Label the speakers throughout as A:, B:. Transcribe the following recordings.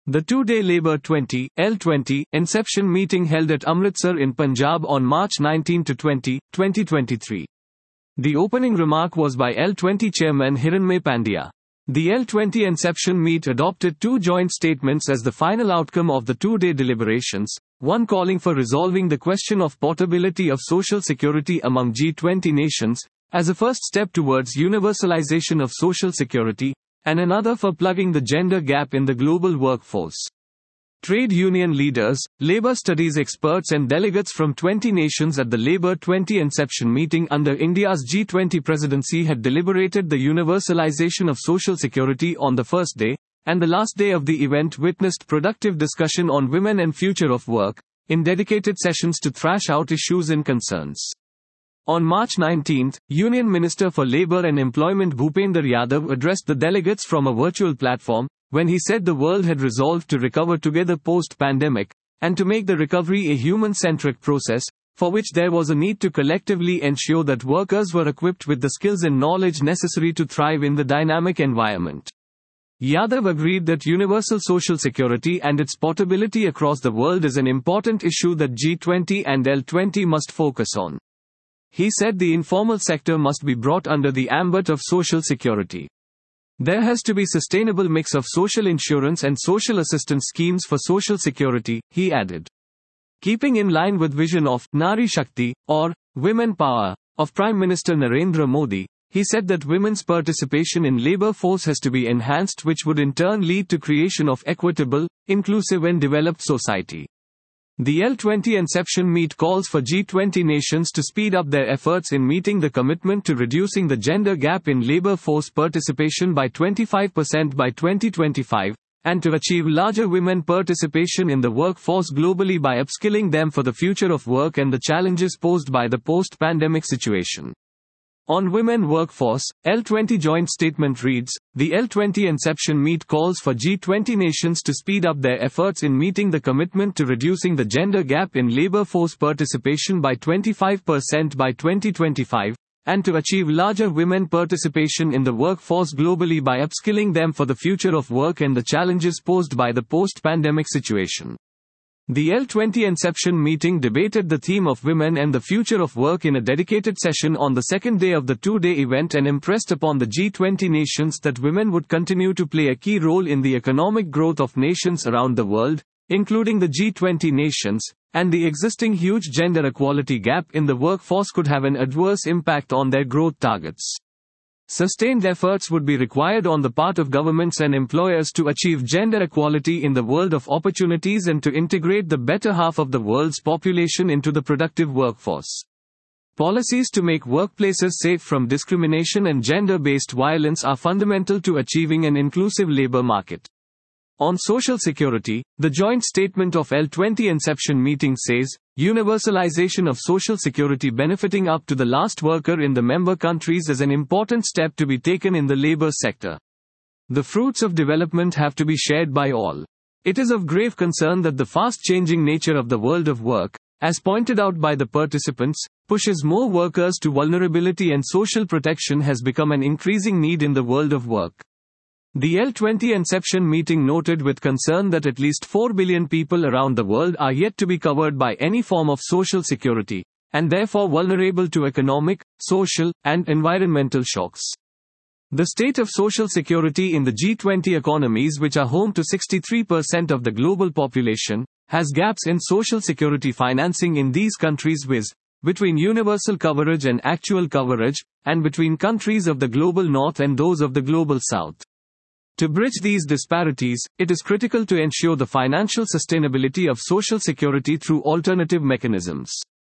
A: The two-day Labour 20, L20, inception meeting held at Amritsar in Punjab on March 19 to 20, 2023. The opening remark was by L20 chairman Hiranmay Pandya. The L20 inception meet adopted two joint statements as the final outcome of the two-day deliberations, one calling for resolving the question of portability of social security among G20 nations, as a first step towards universalization of social security, and another for plugging the gender gap in the global workforce. Trade union leaders, labor studies experts and delegates from 20 nations at the Labour 20 inception meeting under India's G20 presidency had deliberated the universalization of social security on the first day, and the last day of the event witnessed productive discussion on women and future of work, in dedicated sessions to thrash out issues and concerns. On March 19, Union Minister for Labour and Employment Bhupender Yadav addressed the delegates from a virtual platform, when he said the world had resolved to recover together post-pandemic, and to make the recovery a human-centric process, for which there was a need to collectively ensure that workers were equipped with the skills and knowledge necessary to thrive in the dynamic environment. Yadav agreed that universal social security and its portability across the world is an important issue that G20 and L20 must focus on. He said the informal sector must be brought under the ambit of social security. There has to be sustainable mix of social insurance and social assistance schemes for social security, he added. Keeping in line with vision of Nari Shakti, or women power, of Prime Minister Narendra Modi, he said that women's participation in labor force has to be enhanced, which would in turn lead to creation of equitable, inclusive and developed society. The L20 inception meet calls for G20 nations to speed up their efforts in meeting the commitment to reducing the gender gap in labor force participation by 25% by 2025, and to achieve larger women participation in the workforce globally by upskilling them for the future of work and the challenges posed by the post-pandemic situation. On women workforce, L20 joint statement reads, the L20 inception meet calls for G20 nations to speed up their efforts in meeting the commitment to reducing the gender gap in labor force participation by 25% by 2025, and to achieve larger women participation in the workforce globally by upskilling them for the future of work and the challenges posed by the post-pandemic situation. The L20 inception meeting debated the theme of women and the future of work in a dedicated session on the second day of the two-day event and impressed upon the G20 nations that women would continue to play a key role in the economic growth of nations around the world, including the G20 nations, and the existing huge gender equality gap in the workforce could have an adverse impact on their growth targets. Sustained efforts would be required on the part of governments and employers to achieve gender equality in the world of opportunities and to integrate the better half of the world's population into the productive workforce. Policies to make workplaces safe from discrimination and gender-based violence are fundamental to achieving an inclusive labor market. On social security, the joint statement of L20 inception meeting says, universalization of social security benefiting up to the last worker in the member countries is an important step to be taken in the labor sector. The fruits of development have to be shared by all. It is of grave concern that the fast-changing nature of the world of work, as pointed out by the participants, pushes more workers to vulnerability, and social protection has become an increasing need in the world of work. The L20 inception meeting noted with concern that at least 4 billion people around the world are yet to be covered by any form of social security, and therefore vulnerable to economic, social, and environmental shocks. The state of social security in the G20 economies, which are home to 63% of the global population, has gaps in social security financing in these countries between universal coverage and actual coverage, and between countries of the global north and those of the global south. To bridge these disparities, it is critical to ensure the financial sustainability of social security through alternative mechanisms.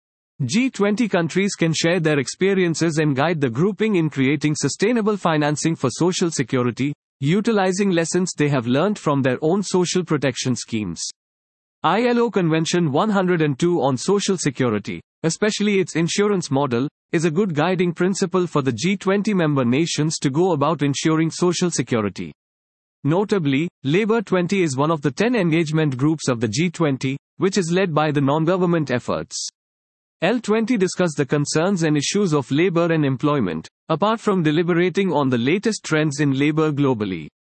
A: G20 countries can share their experiences and guide the grouping in creating sustainable financing for social security, utilizing lessons they have learned from their own social protection schemes. ILO Convention 102 on Social Security, especially its insurance model, is a good guiding principle for the G20 member nations to go about ensuring social security. Notably, Labour 20 is one of the 10 engagement groups of the G20, which is led by the non-government efforts. L20 discussed the concerns and issues of labor and employment, apart from deliberating on the latest trends in labor globally.